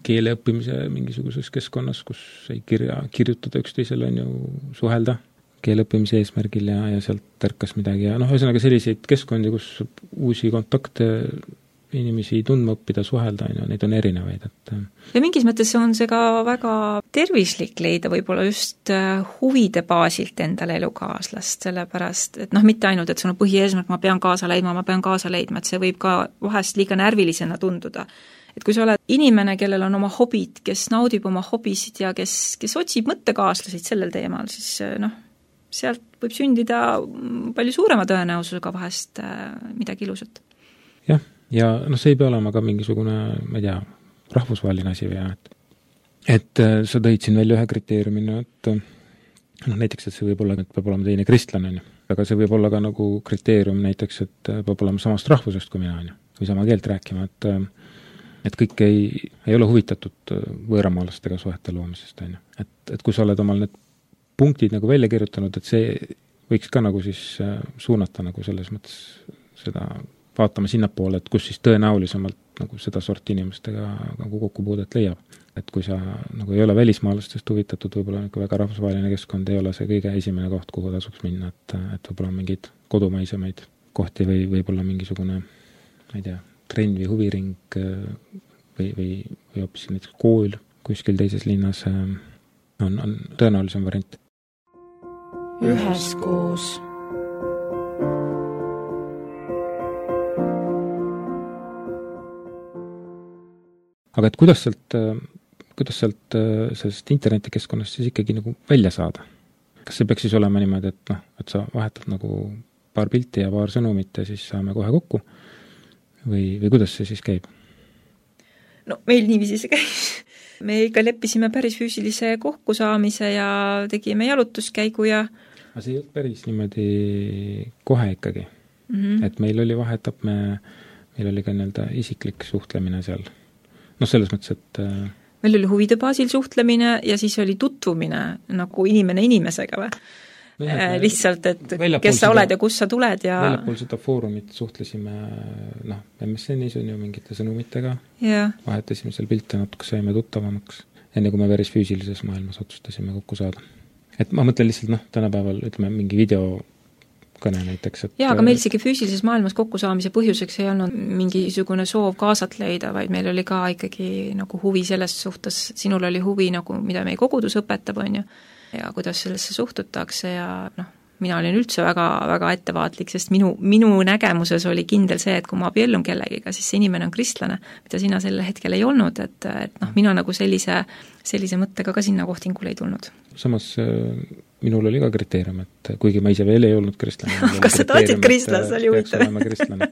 keele õppimise mingisuguses keskkonnas, kus ei kirjutada üksteisele, on ju, suhelda keele õppimise eesmärgil ja sealt tärkas midagi ja ühesõnaga selliseid keskkondi, kus uusi kontakte inimesi tundma õppida, suhelda, neid on erinevaid.
Ja mingis mõttes on see ka väga tervislik leida võib-olla just huvide baasilt endale elukaaslast, sellepärast, et mitte ainult, et sul on põhieesmärk, ma pean kaasa leidma, et see võib ka vahest liiga närvilisena tunduda. Et kui sa oled inimene, kellel on oma hobid, kes naudib oma hobisid ja kes otsib mõttekaaslasid sellel teemal, siis sealt võib sündida palju suurema tõenäosusega vahest midagi ilusat.
Jah, ja see ei pea olema ka mingisugune, ma ei tea, rahvusvaheline asi või et sa tõid siin välja ühe kriteeriumina, et näiteks, et see võib olla, et peab olema teine kristlane, aga see võib olla ka nagu kriteerium näiteks, et peab olema samast rahvusest kui mina, või sama keelt rääkima, et kõik ei ole huvitatud võõramaalastega suhete loomisest, et kui sa oled omal need punktid nagu välja kirjutanud, et see võiks ka nagu siis suunata nagu selles mõttes seda vaatama sinnapoole, et kus siis tõenäolisemalt nagu seda sorti inimestega nagu kokkupuudet leiab. Et kui sa nagu ei ole välismaalastest huvitatud, võib-olla väga rahvusvaheline keskkond ei ole see kõige esimene koht, kuhu tasuks minna, et võib-olla mingeid kodumaisemaid kohti või võib-olla mingisugune, ma ei tea, trenn või huviring või hoopis näiteks kool kuskil teises linnas on tõenäolisem variant.
Üheskoos.
Aga et kuidas sealt sellest internetikeskkonnast siis ikkagi nagu välja saada? Kas see peaks siis olema niimoodi, et sa vahetad nagu paar pilti ja paar sõnumit ja siis saame kohe kokku? Või kuidas see siis käib?
No meil niiviisi see käib. Me ikka leppisime päris füüsilise kokkusaamise ja tegime jalutuskäigu ja...
Aga see ei olnud päris niimoodi kohe ikkagi. Et meil oli vahetab, meil oli ka nii-öelda isiklik suhtlemine seal. Selles mõttes, et...
Meil oli huvide baasil suhtlemine ja siis oli tutvumine nagu inimene inimesega või? Lihtsalt, et kes sa oled ja kus sa tuled ja...
Väljapool seda foorumit suhtlesime MSN-is on ju mingite sõnumitega. Vahetasime seal pilte natuke, saime tuttavamaks. Enne kui me päris füüsilises maailmas otsustasime kokku saada. Et ma mõtlen lihtsalt, tänapäeval ütleme mingi videokõne näiteks.
Aga meil isegi füüsilises maailmas kokkusaamise põhjuseks ei olnud mingisugune soov kaasat leida, vaid meil oli ka ikkagi nagu huvi selles suhtes, sinul oli huvi nagu, mida meie kogudus õpetab, on ju, ja kuidas sellesse suhtutakse ja mina olin üldse väga, väga ettevaatlik, sest minu nägemuses oli kindel see, et kui ma abiellun kellegiga, siis see inimene on kristlane, mida sina sel hetkel ei olnud, et mina nagu sellise mõttega ka sinna kohtingule ei tulnud.
Samas minul oli ka kriteerium, et kuigi ma ise veel ei olnud kristlane.
Kas sa tahtsid kristlane, see oli huvitav.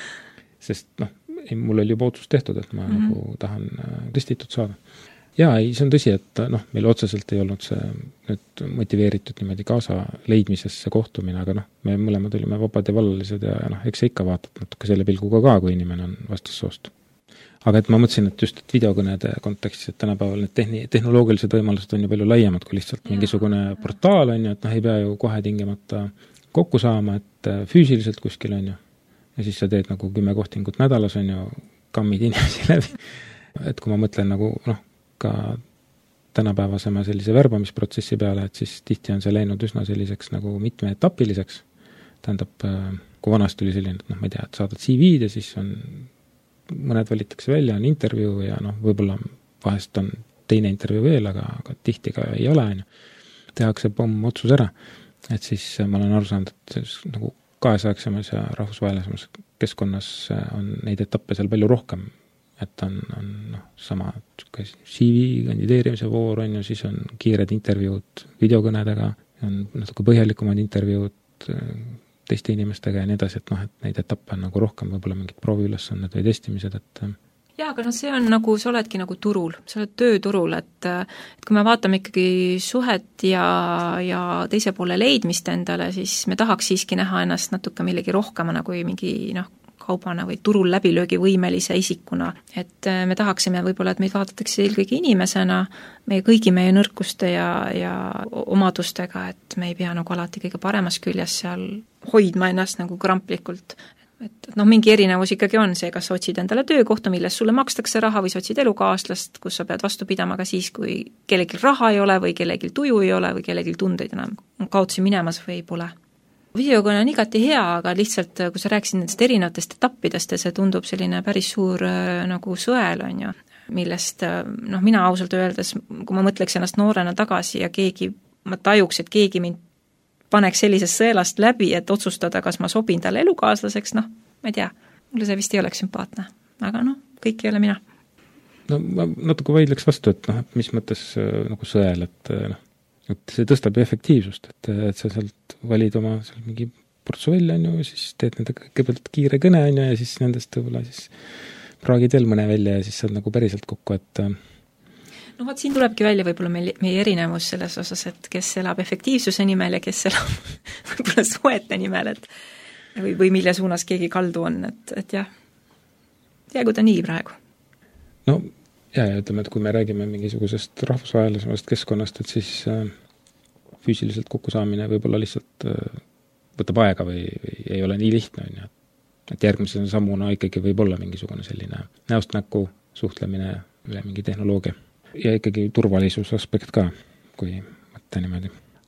Sest mul oli juba otsus tehtud, et ma nagu tahan kristitud saada. Jaa, see on tõsi, et meil otseselt ei olnud see nüüd motiveeritud niimoodi kaasa leidmisesse kohtumine, aga me mõlemad olime vabad ja vallalised ja eks sa ikka vaatad natuke selle pilguga ka, kui inimene on vastassoost. Aga et ma mõtlesin, et just fideo-kõnede kontekstis, et tänapäeval need tehnoloogilised võimalused on ju palju laiemad kui lihtsalt mingisugune portaal on ju, et ei pea ju kohe tingimata kokku saama, et füüsiliselt kuskil on ju. Ja siis sa teed nagu 10 kohtingut nädalas on ju, kammid inimesi läbi. Et kui ma mõtlen nagu ka tänapäevasema sellise värbamisprotsessi peale, et siis tihti on see läinud üsna selliseks nagu mitmeetapiliseks. Tähendab, kui vanasti oli selline, et ma ei tea, et saadad CV-d ja siis on mõned valitakse välja, on intervjuu ja võib-olla vahest on teine intervjuu veel, aga tihti ka ei ole. Tehakse otsus ära, et siis ma olen aru saanud, et nagu kaasaegsemas ja rahvusvahelisemas keskkonnas on neid etappe seal palju rohkem. Et on sama CV kandideerimise voor on ju, siis on kiired intervjuud videokõnedega, on natuke põhjalikumad intervjuud teiste inimestega ja nii edasi, et neid etappe on nagu rohkem, võib-olla mingid prooviülesanded või testimised, et...
Jaa, aga see on nagu, sa oledki nagu turul, sa oled tööturul, et kui me vaatame ikkagi suhet ja teise poole leidmist endale, siis me tahaks siiski näha ennast natuke millegi rohkemana kui mingi kaubana või turul läbilöögi võimelise isikuna. Et me tahaksime võib-olla, et meid vaadatakse eelkõige inimesena, kõigi meie nõrkuste ja omadustega, et me ei pea nagu alati kõige paremas küljes seal hoidma ennast nagu kramplikult. et noh, mingi erinevus ikkagi on see, kas sa otsid endale töökohta, milles sulle makstakse raha või sa otsid elukaaslast, kus sa pead vastu pidama ka siis, kui kellelgi raha ei ole või kellelgi tuju ei ole või kellelgi tundeid enam kaotsi minemas või pole. Videokõne on igati hea, aga lihtsalt kui sa rääkisid nendest erinevatest etappidest ja see tundub selline päris suur nagu sõel, on ju, millest noh, mina ausalt öeldes, kui ma mõtleks ennast noorena tagasi ja ma tajuks, et keegi mind paneks sellisest sõelast läbi, et otsustada, kas ma sobin talle elukaaslaseks, noh, ma ei tea, mulle see vist ei oleks sümpaatne. Aga noh, kõik ei ole mina.
No ma natuke vaidleks vastu, et noh, mis mõttes nagu sõel, et see tõstab ju efektiivsust, et sa sealt valid oma seal mingi portsu välja, on ju, siis teed nende kõigepealt kiire kõne, on ju, ja siis nendest võib-olla siis praagid veel mõne välja ja siis saad nagu päriselt kokku, et
no vaat siin tulebki välja võib-olla meie erinevus selles osas, et kes elab efektiivsuse nimel ja kes elab võib-olla suhete nimel, et või mille suunas keegi kaldu on, et jah, jäägu ta nii praegu.
No ja ütleme, et kui me räägime mingisugusest rahvusvahelisemast keskkonnast, et siis füüsiliselt kokkusaamine võib-olla lihtsalt võtab aega või ei ole nii lihtne, on ju. Et järgmise sammuna ikkagi võib olla mingisugune selline näost näkku suhtlemine üle mingi tehnoloogia. Ja ikkagi turvalisus aspekt ka, kui mõtta niimoodi.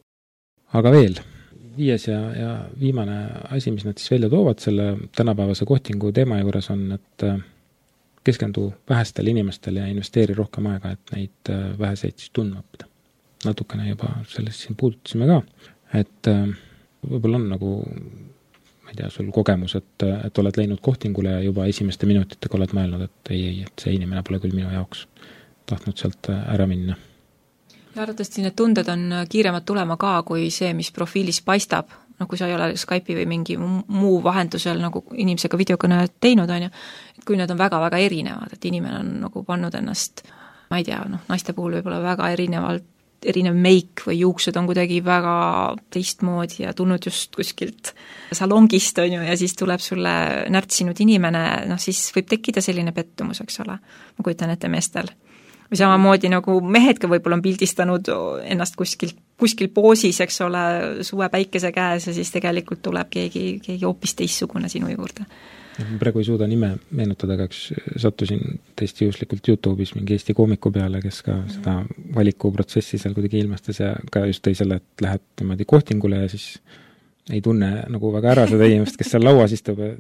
Aga veel, 5. ja viimane asi, mis nad siis välja toovad selle tänapäevase kohtingu teema juures on, et keskendu vähestele inimestele ja investeeri rohkem aega, et neid väheseid siis tundma õppida. Natukene juba sellest siin puudutasime ka, et võib-olla on nagu, ma ei tea, sul kogemus, et oled läinud kohtingule ja juba esimeste minutitega oled mõelnud, et ei, et see inimene pole küll minu jaoks tahtnud sealt ära minna.
Ja arvatavasti need tunded on kiiremad tulema ka, kui see, mis profiilis paistab, no kui sa ei ole Skype'i või mingi muu vahendusel nagu inimesega videokõne teinud, on ju, et kui need on väga-väga erinevad, et inimene on nagu pannud ennast, ma ei tea, noh, naiste puhul võib-olla väga erinev meik või juuksed on kuidagi väga teistmoodi ja tulnud just kuskilt salongist, on ju, ja siis tuleb sulle närtsinud inimene, noh siis võib tekkida selline pettumus, eks ole, ma kujutan ette meestel. Või samamoodi nagu mehed ka võib-olla on pildistanud ennast kuskil poosis, eks ole, suve päikese käes ja siis tegelikult tuleb keegi hoopis teistsugune sinu juurde.
Praegu ei suuda nime meenutada, aga sattusin täiesti juhuslikult YouTube'is mingi Eesti koomiku peale, kes ka seda valikuprotsessi seal kuidagi ilmastas ja ka just tõi selle, et lähed niimoodi kohtingule ja siis ei tunne nagu väga ära seda inimest, kes seal lauas istub ja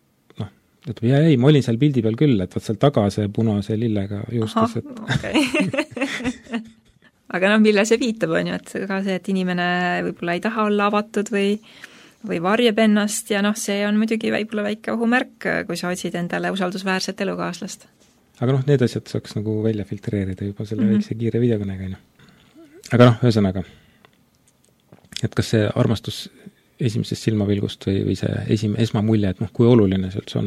ütleb, ei, ma olin seal pildi peal küll, et võt seal taga see punase lillega juustas, et
okay. Aga noh, mille see viitab, on ju, et ka see, et inimene võib-olla ei taha olla avatud või varjeb ennast ja noh, see on muidugi võib-olla väike ohumärk, kui sa otsid endale usaldusväärset elukaaslast.
Aga noh, need asjad saaks nagu välja filtreerida juba selle väikse kiire videokõnega. Aga noh, ühesõnaga, et kas see armastus esimesest silmapilgust või see esmamulje, et noh, kui oluline see üldse on?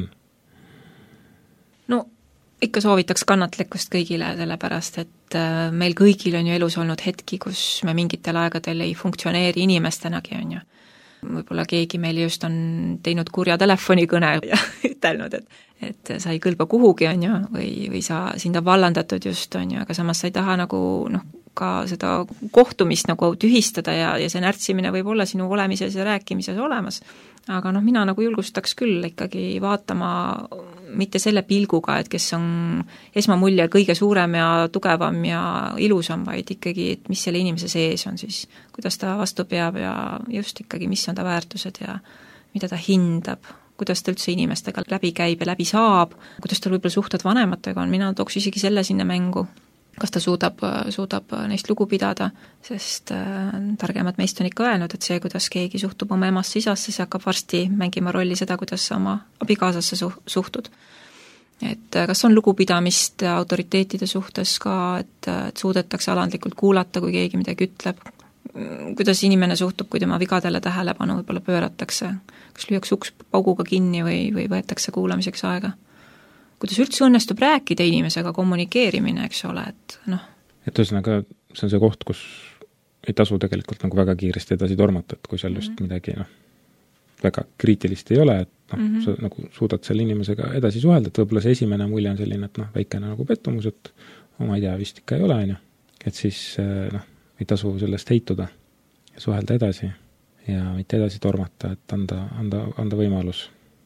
No ikka soovitaks kannatlikkust kõigile, sellepärast et meil kõigil on ju elus olnud hetki, kus me mingitel aegadel ei funktsioneeri inimestenagi, on ju. Võib-olla keegi meil just on teinud kurja telefonikõne ja ütelnud, et sa ei kõlba kuhugi, on ju, või sind on vallandatud just, on ju, aga samas sa ei taha nagu noh, ka seda kohtumist nagu tühistada ja see närtsimine võib olla sinu olemises ja rääkimises olemas. Aga noh, mina nagu julgustaks küll ikkagi vaatama mitte selle pilguga, et kes on esmamulje kõige suurem ja tugevam ja ilusam, vaid ikkagi, et mis selle inimese sees on siis, kuidas ta vastu peab ja just ikkagi, mis on ta väärtused ja mida ta hindab, kuidas ta üldse inimestega läbi käib ja läbi saab, kuidas tal võib-olla suhted vanematega on, mina tooks isegi selle sinna mängu. Kas ta suudab neist lugu pidada, sest targemad meist on ikka öelnud, et see, kuidas keegi suhtub oma emasse isasse, see hakkab varsti mängima rolli seda, kuidas sa oma abikaasasse suhtud. Et kas on lugupidamist autoriteetide suhtes ka, et suudetakse alandlikult kuulata, kui keegi midagi ütleb, kuidas inimene suhtub, kui tema vigadele tähelepanu võib-olla pööratakse, kas lüüakse uks pauguga kinni või võetakse kuulamiseks aega. Kuidas üldse õnnestub rääkida inimesega, kommunikeerimine, eks ole, et noh. Et
ühesõnaga, see on see koht, kus ei tasu tegelikult nagu väga kiiresti edasi tormata, et kui seal just midagi väga kriitilist ei ole, et sa nagu suudad selle inimesega edasi suhelda, et võib-olla see esimene mulje on selline, et väikene nagu pettumus, et ma ei tea, vist ikka ei ole, et siis ei tasu sellest heituda ja suhelda edasi ja mitte edasi tormata, et anda võimalus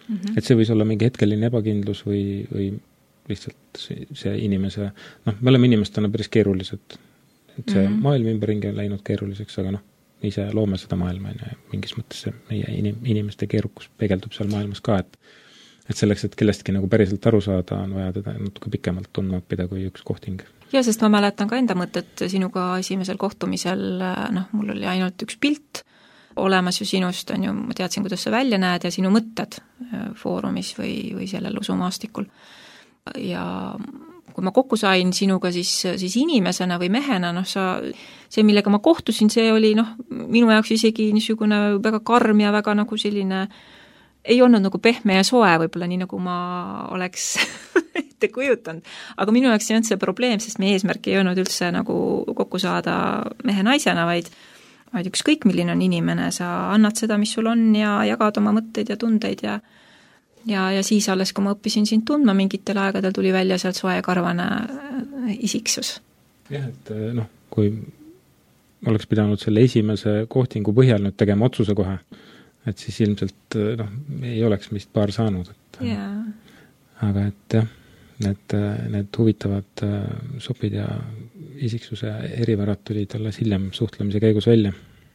Et see võis olla mingi hetkeline ebakindlus või lihtsalt see inimese, me oleme inimestena päris keerulised, et see maailm ümberringi on läinud keeruliseks, aga ise loome seda maailma ja mingis mõttes see meie inimeste keerukus peegeldub seal maailmas ka, et selleks, et kellestki nagu päriselt aru saada, on vaja teda natuke pikemalt tundma õppida kui üks kohting.
Ja, sest ma mäletan ka enda mõtet sinuga esimesel kohtumisel, mul oli ainult üks pilt olemas ju sinust, on ju, ma teadsin, kuidas sa välja näed ja sinu mõtted foorumis või sellel usumaastikul. Ja kui ma kokku sain sinuga, siis inimesena või mehena, see, millega ma kohtusin, see oli minu jaoks isegi niisugune väga karm ja väga nagu selline, ei olnud nagu pehme ja soe võib-olla nii, nagu ma oleks ette kujutanud. Aga minu jaoks ei olnud see probleem, sest meie eesmärk ei olnud üldse nagu kokku saada mehe-naisena, vaid ükskõik, milline on inimene, sa annad seda, mis sul on ja jagad oma mõtteid ja tundeid ja siis alles, kui ma õppisin sind tundma, mingitel aegadel tuli välja sealt soe karvane isiksus. Jah, et
kui oleks pidanud selle esimese kohtingu põhjal nüüd tegema otsuse kohe, et siis ilmselt ei oleks vist paar saanud. Aga et jah, need huvitavad sopid ja isiksuse erivärad tulid alles hiljem suhtlemise käigus välja.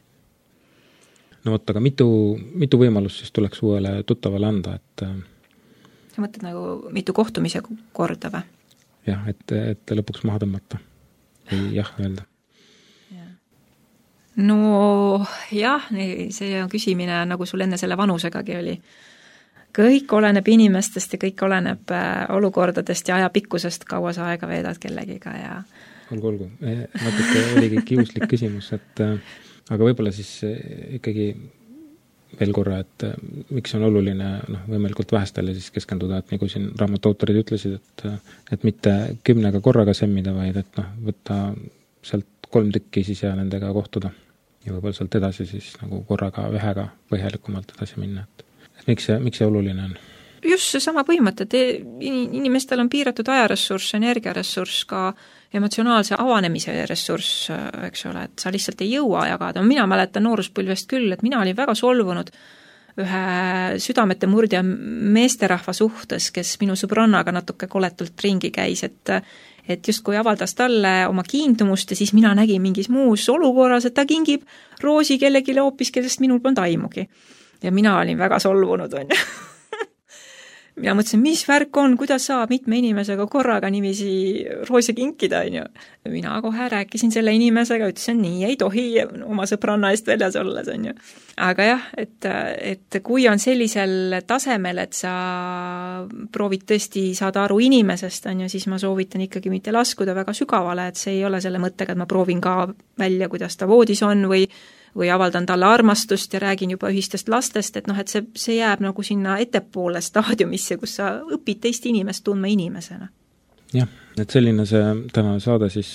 Aga mitu võimalust siis tuleks uuele tuttavale anda, et
sa mõtled nagu mitu kohtumise korda või?
Jah, et lõpuks maha tõmmata või jah öelda.
No jah, see on küsimine, nagu sul enne selle vanusegagi oli. Kõik oleneb inimestest ja kõik oleneb olukordadest ja ajapikkusest, kaua sa aega veedad kellegiga ja
olgu. Natuke oligi kiuslik küsimus, aga võib-olla siis ikkagi veel korra, et miks on oluline võimalikult vähestele siis keskenduda, et nagu siin raamatu autorid ütlesid, et mitte 10 korraga semmida, vaid et võtta sealt 3 tükki siis ja nendega kohtuda ja võib-olla sealt edasi siis nagu korraga ühega põhjalikumalt edasi minna, et miks see oluline on?
Just see sama põhimõte, et inimestel on piiratud ajaressurss, energiaressurss, ka emotsionaalse avanemise ressurss, eks ole, et sa lihtsalt ei jõua jagada. Mina mäletan nooruspõlvest küll, et mina olin väga solvunud ühe südamete murdja meesterahva suhtes, kes minu sõbrannaga natuke koletult ringi käis, et justkui avaldas talle oma kiindumust ja siis mina nägin mingis muus olukorras, et ta kingib roosi kellegile hoopis, kellest minul polnud aimugi. Ja mina olin väga solvunud, on ju. Mina mõtlesin, mis värk on, kuidas saab mitme inimesega korraga nimisi roosi kinkida, on ju. Mina kohe rääkisin selle inimesega, ütlesin, nii ei tohi oma sõbranna eest väljas olles, on ju. Aga jah, et kui on sellisel tasemel, et sa proovid tõesti saada aru inimesest, on ju, siis ma soovitan ikkagi mitte laskuda väga sügavale, et see ei ole selle mõttega, et ma proovin ka välja, kuidas ta voodis on või avaldan talle armastust ja räägin juba ühistest lastest, et et see jääb nagu sinna ettepoole staadiumisse, kus sa õpid teist inimest tundma inimesena.
Jah, et selline see tänane saade siis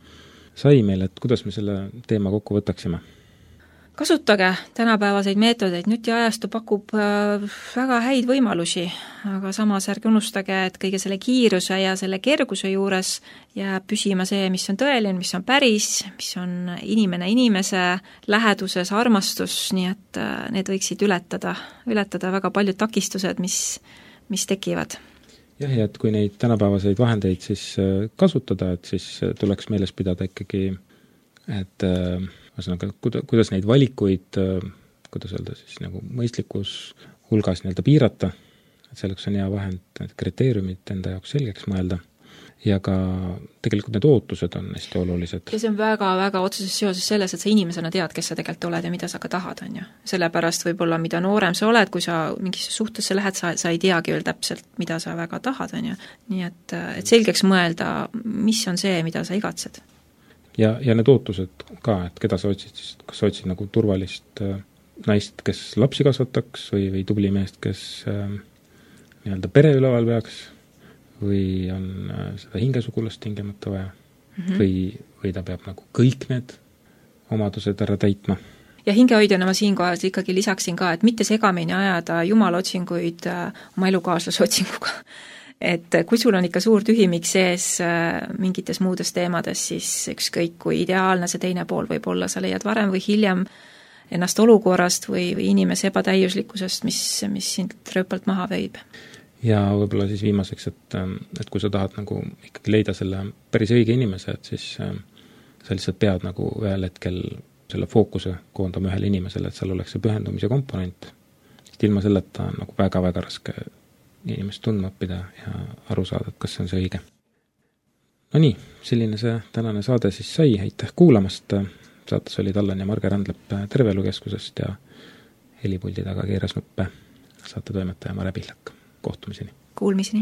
sai meil, et kuidas me selle teema kokku võtaksime?
Kasutage tänapäevaseid meetodeid, nutiajastu pakub väga häid võimalusi, aga samas ärge unustage, et kõige selle kiiruse ja selle kerguse juures jääb püsima see, mis on tõeline, mis on päris, mis on inimene inimese läheduses, armastus, nii et need võiksid ületada väga paljud takistused, mis tekivad.
Jah, ja et kui neid tänapäevaseid vahendeid siis kasutada, et siis tuleks meeles pidada ikkagi, et kuidas neid valikuid, kuidas öelda siis nagu mõistlikus hulgas nii-öelda piirata, et selleks on hea vahend need kriteeriumid enda jaoks selgeks mõelda ja ka tegelikult need ootused on hästi olulised.
Ja see on väga-väga otseses seoses selles, et sa inimesena tead, kes sa tegelikult oled ja mida sa ka tahad, on ju. Sellepärast võib-olla mida noorem sa oled, kui sa mingisse suhtesse lähed, sa ei teagi veel täpselt, mida sa väga tahad, on ju. Nii et selgeks mõelda, mis on see, mida sa igatsed.
Ja need ootused ka, et keda sa otsid, siis kas sa otsid nagu turvalist naist, kes lapsi kasvataks või tubli meest, kes nii-öelda pere üleval peaks või on seda hingesugulast tingemata vaja või ta peab nagu kõik need omadused ära täitma.
Ja hingehoidjana ma siinkohal ikkagi lisaksin ka, et mitte segamini ajada jumalotsinguid oma elukaaslase otsinguga. Et kui sul on ikka suur tühimik sees mingites muudes teemades, siis ükskõik kui ideaalne see teine pool võib olla, sa leiad varem või hiljem ennast olukorrast või inimese ebatäiuslikkusest, mis sind rööpalt maha veib.
Ja võib-olla siis viimaseks, et kui sa tahad nagu ikkagi leida selle päris õige inimese, et siis sa lihtsalt pead nagu ühel hetkel selle fookuse koondama ühele inimesele, et seal oleks see pühendumise komponent. Sest ilma selleta on nagu väga-väga raske inimest tundma õppida ja aru saada, et kas see on see õige. No nii, selline see tänane saade siis sai, aitäh kuulamast. Saates olid Allan ja Marge Randlep Terveelukeskusest ja helipuldi taga keeras nuppe saate toimetaja Mare Pihlak. Kohtumiseni.
Kuulmiseni.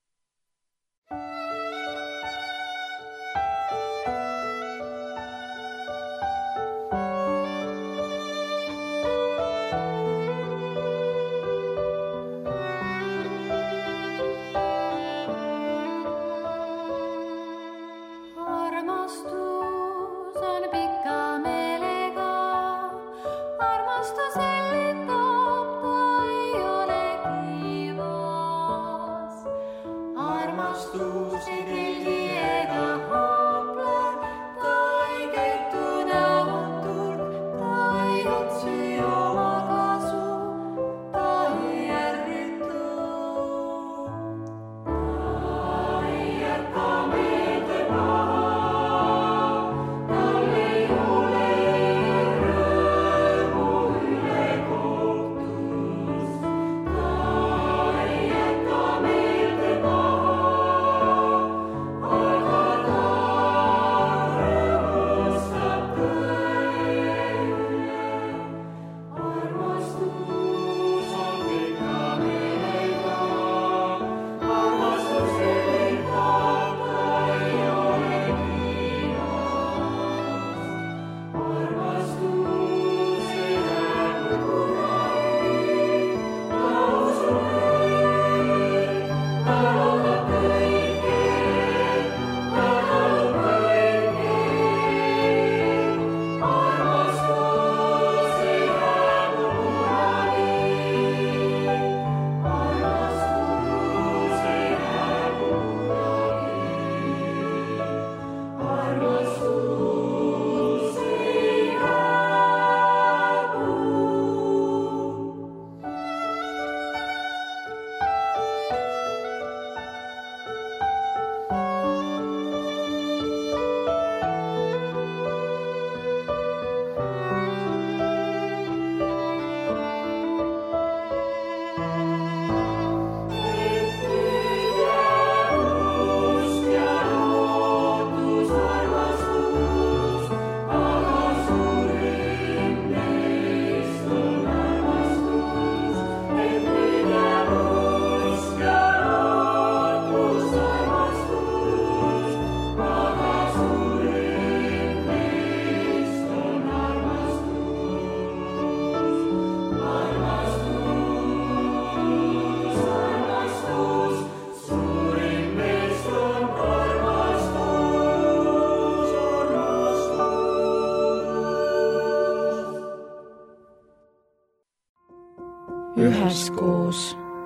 Üheskoos.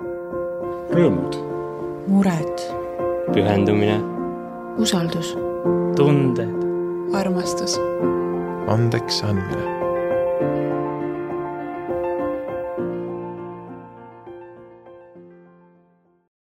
Rõõmud.
Mured.
Pühendumine.
Usaldus.
Tunded.
Armastus.
Andeks andmine.